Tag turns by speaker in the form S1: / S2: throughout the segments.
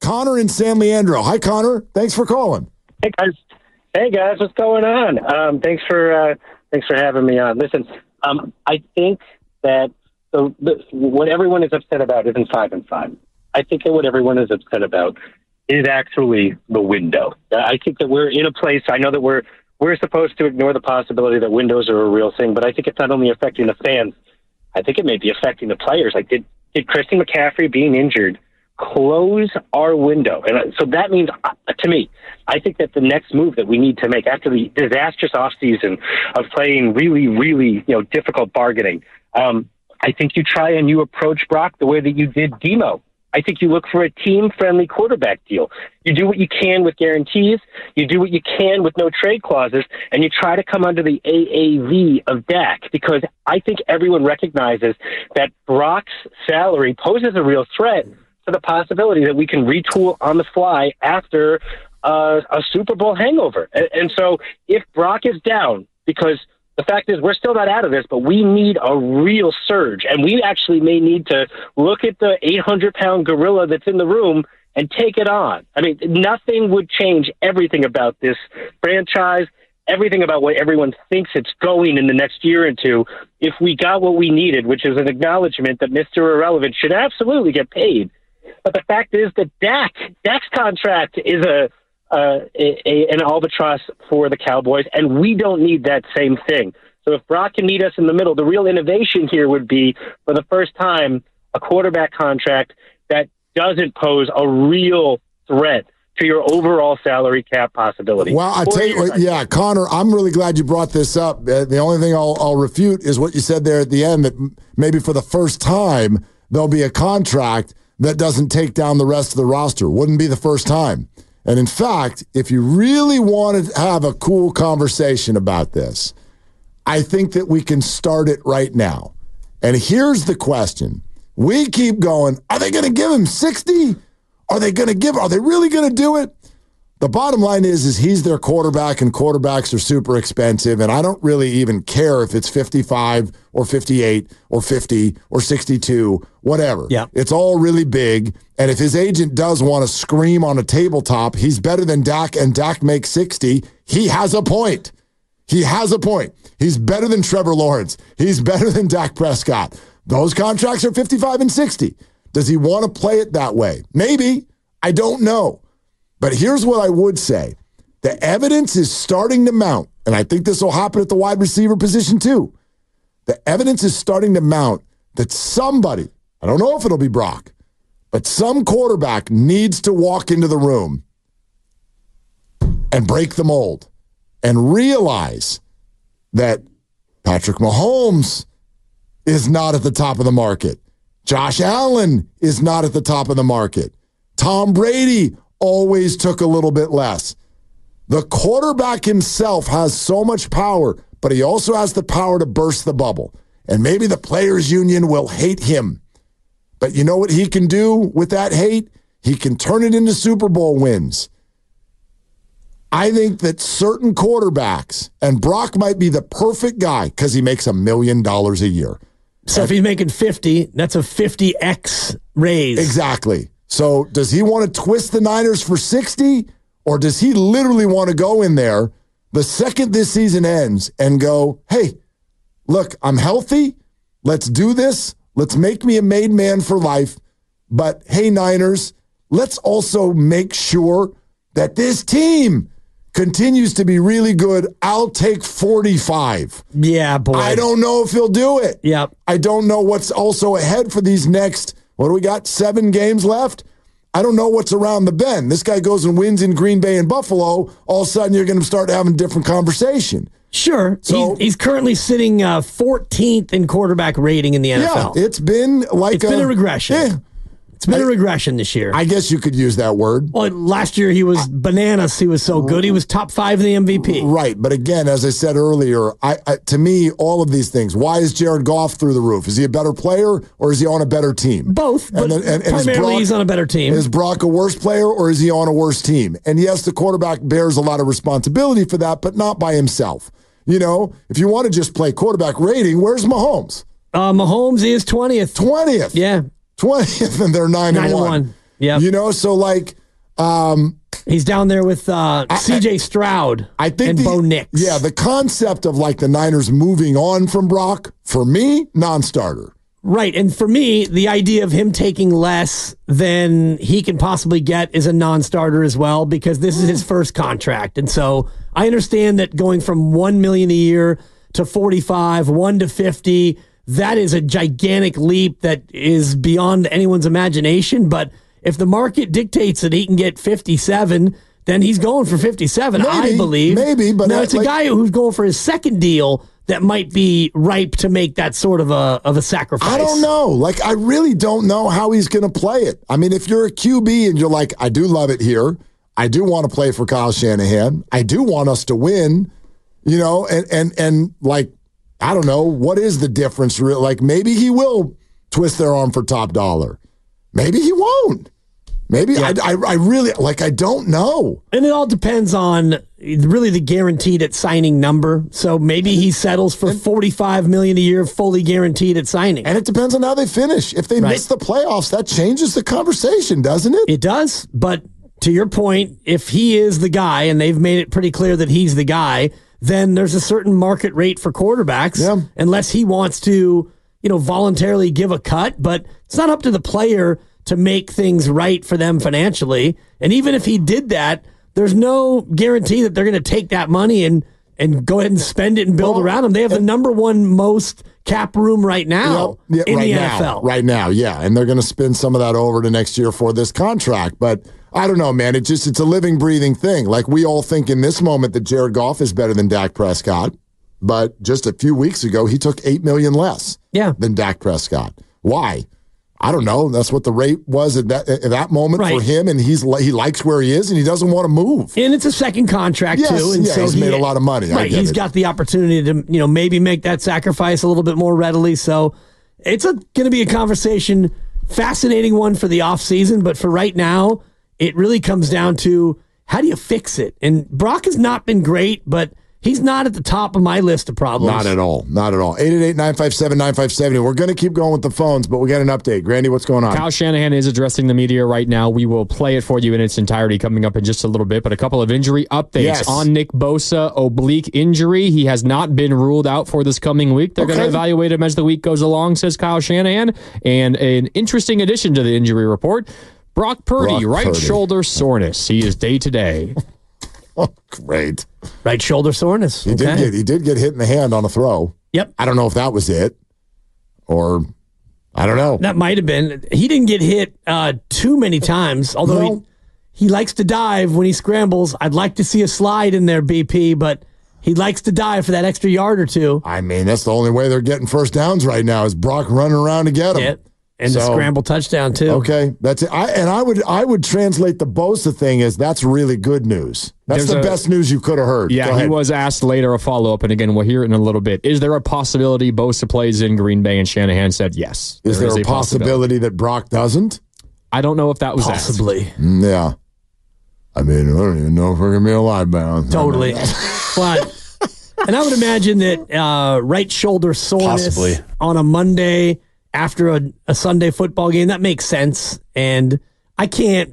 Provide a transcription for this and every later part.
S1: Connor in San Leandro. Hi, Connor. Thanks for calling.
S2: Hey guys, what's going on? Thanks for having me on. Listen, I think that what everyone is upset about isn't 5-5. I think that what everyone is upset about is actually the window. I think that we're in a place. I know that we're supposed to ignore the possibility that windows are a real thing, but I think it's not only affecting the fans. I think it may be affecting the players. Like, did Christian McCaffrey being injured close our window? And so that means, to me, I think that the next move that we need to make after the disastrous offseason of playing really, really, difficult bargaining, I think you try and you approach Brock the way that you did Demo. I think you look for a team-friendly quarterback deal. You do what you can with guarantees. You do what you can with no trade clauses, and you try to come under the AAV of Dak, because I think everyone recognizes that Brock's salary poses a real threat to the possibility that we can retool on the fly after a Super Bowl hangover. And so if Brock is down, because the fact is we're still not out of this, but we need a real surge, and we actually may need to look at the 800-pound gorilla that's in the room and take it on. I mean, nothing would change everything about this franchise, everything about what everyone thinks it's going in the next year or two, if we got what we needed, which is an acknowledgement that Mr. Irrelevant should absolutely get paid. But the fact is that Dak's contract is an albatross for the Cowboys, and we don't need that same thing. So if Brock can meet us in the middle, the real innovation here would be, for the first time, a quarterback contract that doesn't pose a real threat to your overall salary cap possibility.
S1: Well, I tell you what, yeah, Connor, I'm really glad you brought this up. The only thing I'll refute is what you said there at the end, that maybe for the first time there'll be a contract that doesn't take down the rest of the roster. Wouldn't be the first time. And in fact, if you really want to have a cool conversation about this, I think that we can start it right now. And here's the question. We keep going, are they going to give him 60? Are they really going to do it? The bottom line is he's their quarterback, and quarterbacks are super expensive, and I don't really even care if it's 55 or 58 or 50 or 62, whatever.
S3: Yeah.
S1: It's all really big, and if his agent does want to scream on a tabletop, he's better than Dak, and Dak makes 60, he has a point. He has a point. He's better than Trevor Lawrence. He's better than Dak Prescott. Those contracts are 55 and 60. Does he want to play it that way? Maybe. I don't know. But here's what I would say. The evidence is starting to mount, and I think this will happen at the wide receiver position too. The evidence is starting to mount that somebody, I don't know if it'll be Brock, but some quarterback needs to walk into the room and break the mold and realize that Patrick Mahomes is not at the top of the market. Josh Allen is not at the top of the market. Tom Brady always took a little bit less. The quarterback himself has so much power, but he also has the power to burst the bubble. And maybe the players' union will hate him. But you know what he can do with that hate? He can turn it into Super Bowl wins. I think that certain quarterbacks, and Brock might be the perfect guy because he makes $1 million a year.
S3: So if he's making 50, that's a 50x raise.
S1: Exactly. So does he want to twist the Niners for 60, or does he literally want to go in there the second this season ends and go, hey, look, I'm healthy. Let's do this. Let's make me a made man for life. But hey, Niners, let's also make sure that this team continues to be really good. I'll take 45.
S3: Yeah, boy.
S1: I don't know if he'll do it.
S3: Yep.
S1: I don't know what's also ahead for these next, what do we got, 7 games left? I don't know what's around the bend. This guy goes and wins in Green Bay and Buffalo. All of a sudden, you're going to start having a different conversation.
S3: Sure. So, he's currently sitting 14th in quarterback rating in the NFL.
S1: Yeah, it's been like
S3: it's been a regression.
S1: Yeah.
S3: It's been a regression this year.
S1: I guess you could use that word.
S3: Well, last year he was bananas. He was so good. He was top 5 in the MVP.
S1: Right. But again, as I said earlier, to me, all of these things, why is Jared Goff through the roof? Is he a better player or is he on a better team?
S3: Both, but primarily he's on a better team.
S1: Is Brock a worse player or is he on a worse team? And yes, the quarterback bears a lot of responsibility for that, but not by himself. You know, if you want to just play quarterback rating, where's Mahomes?
S3: Mahomes is 20th.
S1: 20th.
S3: Yeah.
S1: 20th, and they're 9-1.
S3: Yep.
S1: You know, so like
S3: he's down there with C.J. Stroud and Bo Nix.
S1: Yeah, the concept of like the Niners moving on from Brock, for me, non-starter.
S3: Right. And for me, the idea of him taking less than he can possibly get is a non-starter as well, because this is his first contract. And so I understand that going from $1 million a year to 45, 1 to 50, that is a gigantic leap that is beyond anyone's imagination. But if the market dictates that he can get 57, then he's going for 57, I believe.
S1: Maybe, but
S3: now it's a guy who's going for his second deal that might be ripe to make that sort of a sacrifice.
S1: I don't know. Like, I really don't know how he's going to play it. I mean, if you're a QB and you're like, I do love it here. I do want to play for Kyle Shanahan. I do want us to win, you know, and like, I don't know, what is the difference? Like, maybe he will twist their arm for top dollar. Maybe he won't. Maybe. Yeah. I really, like, I don't know.
S3: And it all depends on really the guaranteed at signing number. So maybe he settles for $45 million a year, fully guaranteed at signing.
S1: And it depends on how they finish. If they miss the playoffs, that changes the conversation, doesn't it?
S3: It does. But to your point, if he is the guy, and they've made it pretty clear that he's the guy, then there's a certain market rate for quarterbacks, unless he wants to, you know, voluntarily give a cut. But it's not up to the player to make things right for them financially. And even if he did that, there's no guarantee that they're going to take that money and go ahead and spend it and build around him. They have the number one most cap room right now in the NFL.
S1: Right now, yeah. And they're going to spend some of that over to next year for this contract. But I don't know, man. It's a living, breathing thing. Like, we all think in this moment that Jared Goff is better than Dak Prescott. But just a few weeks ago, he took $8 million less than Dak Prescott. Why? I don't know. That's what the rate was at that moment for him, and he likes where he is, and he doesn't want to move.
S3: And it's a second contract too, and so
S1: he's made a lot of money.
S3: Right, he's got the opportunity to maybe make that sacrifice a little bit more readily. So it's going to be a conversation, fascinating one for the offseason, but for right now, it really comes down to how do you fix it? And Brock has not been great, but he's not at the top of my list of problems.
S1: Not at all. Not at all. 888-957-9570. We're going to keep going with the phones, but we got an update. Grandy, what's going on?
S4: Kyle Shanahan is addressing the media right now. We will play it for you in its entirety coming up in just a little bit, but a couple of injury updates on Nick Bosa. Oblique injury. He has not been ruled out for this coming week. They're going to evaluate him as the week goes along, says Kyle Shanahan. And an interesting addition to the injury report, Brock Purdy, right shoulder soreness. He is day-to-day.
S1: Oh, great.
S3: Right shoulder soreness.
S1: He did get hit in the hand on a throw.
S3: Yep.
S1: I don't know if that was it, or I don't know.
S3: That might have been. He didn't get hit too many times, although he likes to dive when he scrambles. I'd like to see a slide in there, BP, but he likes to dive for that extra yard or two.
S1: I mean, that's the only way they're getting first downs right now is Brock running around to get them.
S3: Yeah. And the scramble touchdown too.
S1: Okay, that's it. I would translate the Bosa thing as that's really good news. That's the best news you could have heard.
S4: Yeah, he was asked later a follow-up, and again, we'll hear it in a little bit. Is there a possibility Bosa plays in Green Bay? And Shanahan said yes.
S1: Is there a possibility that Brock doesn't?
S4: I don't know if that was
S3: possibly.
S4: Asked.
S1: Yeah. I mean, I don't even know if we're going to be alive, man.
S3: Totally. But, and I would imagine that right shoulder soreness on a Monday after a Sunday football game, that makes sense. And I can't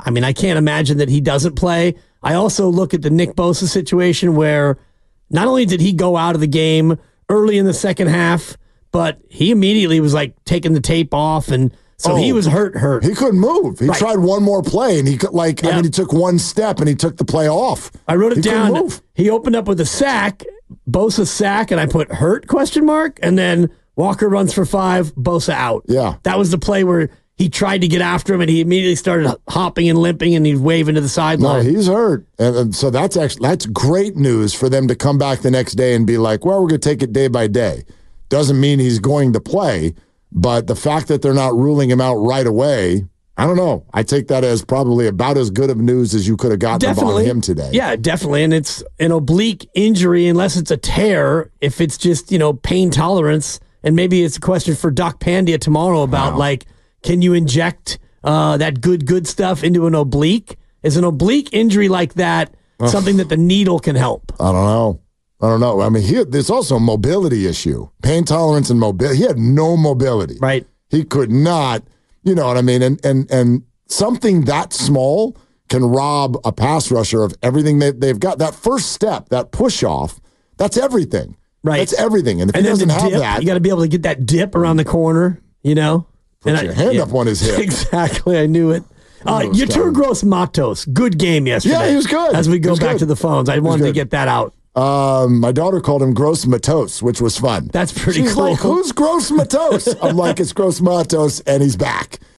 S3: imagine that he doesn't play. I also look at the Nick Bosa situation where not only did he go out of the game early in the second half, but he immediately was like taking the tape off. And so he was hurt.
S1: He couldn't move. He tried one more play and he took one step and he took the play off.
S3: I wrote it down. He opened up with a sack, Bosa sack, and I put hurt ? And then Walker runs for 5, Bosa out.
S1: Yeah.
S3: That was the play where he tried to get after him, and he immediately started hopping and limping, and he's waving to the sideline.
S1: No, he's hurt. And so that's great news for them to come back the next day and be like, well, we're going to take it day by day. Doesn't mean he's going to play, but the fact that they're not ruling him out right away, I don't know. I take that as probably about as good of news as you could have gotten about him today.
S3: Yeah, definitely. And it's an oblique injury, unless it's a tear. If it's just, pain tolerance, and maybe it's a question for Doc Pandia tomorrow about, can you inject that good stuff into an oblique? Is an oblique injury like that something that the needle can help?
S1: I don't know. I mean, there's also a mobility issue. Pain tolerance and mobility. He had no mobility.
S3: Right.
S1: He could not, you know what I mean? And something that small can rob a pass rusher of everything they've got. That first step, that push off, that's everything.
S3: Right.
S1: That's everything. And if he doesn't have that,
S3: you got to be able to get that dip around the corner,
S1: Put your hand up on his hip.
S3: Exactly. I knew it. Yetur Gross-Matos, good game yesterday.
S1: Yeah, he was good.
S3: As we go back to the phones, I wanted to get that out.
S1: My daughter called him Gross-Matos, which was fun.
S3: That's pretty
S1: She's
S3: cool.
S1: like, who's Gross-Matos? I'm like, it's Gross-Matos, and he's back.